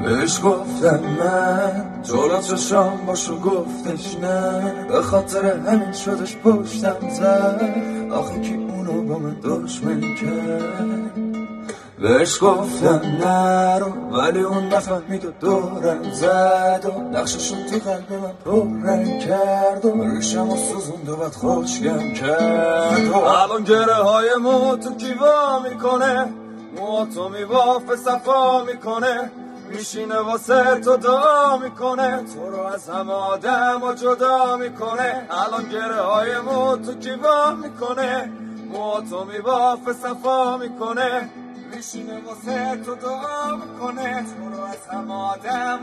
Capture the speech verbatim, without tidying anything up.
بهش گفتم من جلو چشام باشو، گفتش نه، به خاطر همین شدش پشتم زد. آخه کی اونو با من دشمن کرد؟ بهش گفتم نرو ولی اون نفهمید و دورم زد و نقششون تو قلب من پررنگ کرد و ریشم و سوزوند و بد خوشگم کرد و الان گره های مو تو کیوا میکنه، مو تو میبافه صفا میکنه، میشینه واسه تو دعا میکنه، تو رو از همه آدم و جدا میکنه. الان گره های مو تو کیوا میکنه، مو تو میبافه صفا میکنه، میشینه واسه تو دعا میکنه، تو رو از همه آدم